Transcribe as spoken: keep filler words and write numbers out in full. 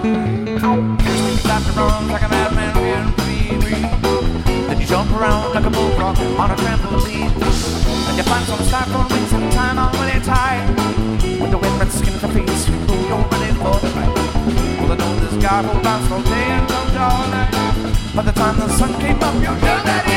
You clap your arms like a madman feeling free, free. Then you jump around like a bullfrog on a trampoline. And you find some styrofoam rings and tie them on really tight. With the wind red skin of your face, you know you're ready for the fight. Well, I know this guy will dance all day and come all night. By the time the sun came up, you're done.